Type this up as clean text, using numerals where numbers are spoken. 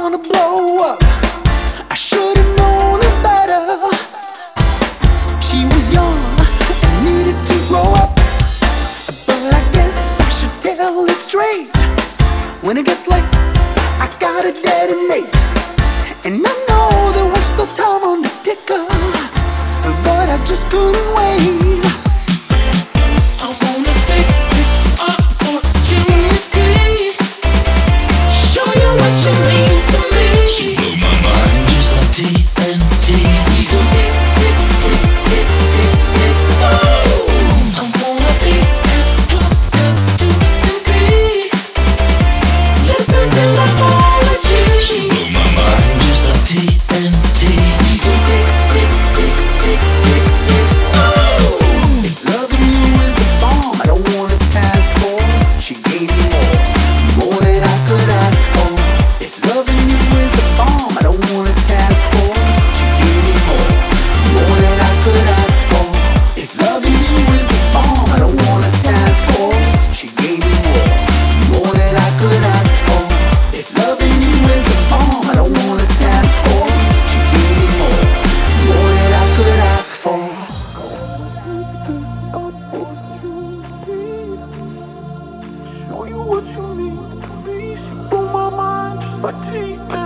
gonna blow up. I should've known her better. She was young and needed to grow up. But I guess I should tell it straight. When it gets late, I gotta detonate. And I know there was still time on the ticker, but I just couldn't wait. I wanna take this opportunity, show you what she means to me. She blew my mind just like TNT. We go tick, tick, tick, tick, tick, tick, oh. I wanna be as close as you can be. Listen to my apology. She blew my mind just like TNT. We go tick, tick, tick, tick, tick, tick, oh. If loving you is the bomb, I don't want a task force. She gave me more than I could ask for. If loving you is the bomb, I don't want a task force. She gave me more than I could ask for. If loving you is the bomb, I don't want a task force. She gave me more than I could ask for. If loving you is the bomb, I don't want a task force. She gave me more than I could ask for. Show you what you mean to me. She blew my mind just like TNT.